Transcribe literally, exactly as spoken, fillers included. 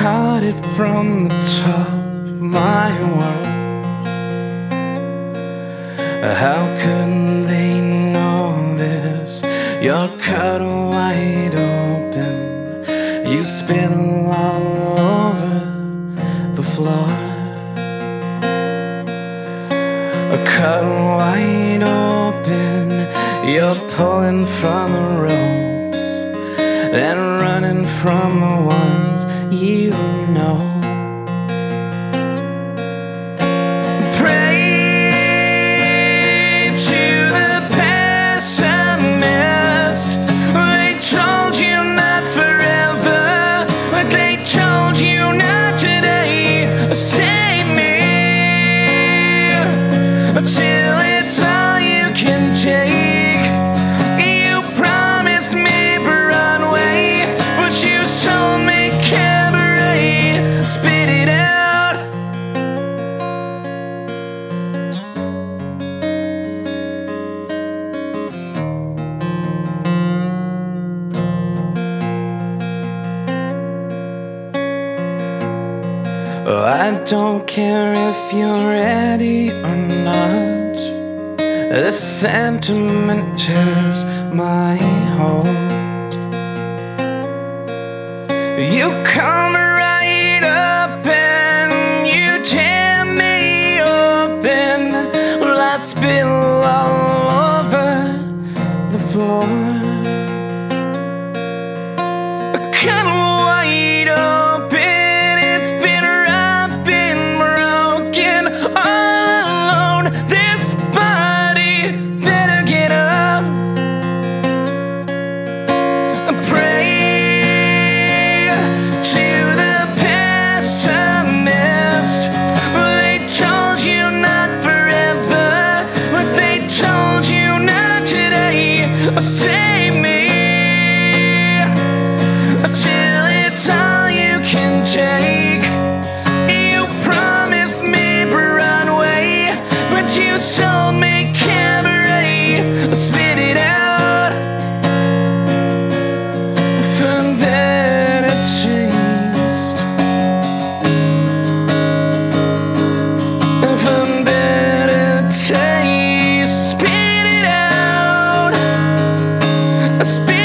cut it from the top of my world. How could they know this? You're cut wide open. You spill all over the floor. Cut wide open. You're pulling from the ropes and running from the ones you know. Till it's all you can take. You promised me Broadway, but you sold me cabaret. Spit it out. Oh, I don't care if you're ready or not. The sentiment tears my heart. You come right up and you tear me open. Well, I spill all over the floor. Kind of wide open, it's been rough and broken, all alone. This body better get up. Pray to the pessimist. They told you not forever, but they told you not today. Save me till it's all you can take. You promised me Broadway, but you sold me cabaret. Spit it out for better taste. For better taste. Spit it out. Spit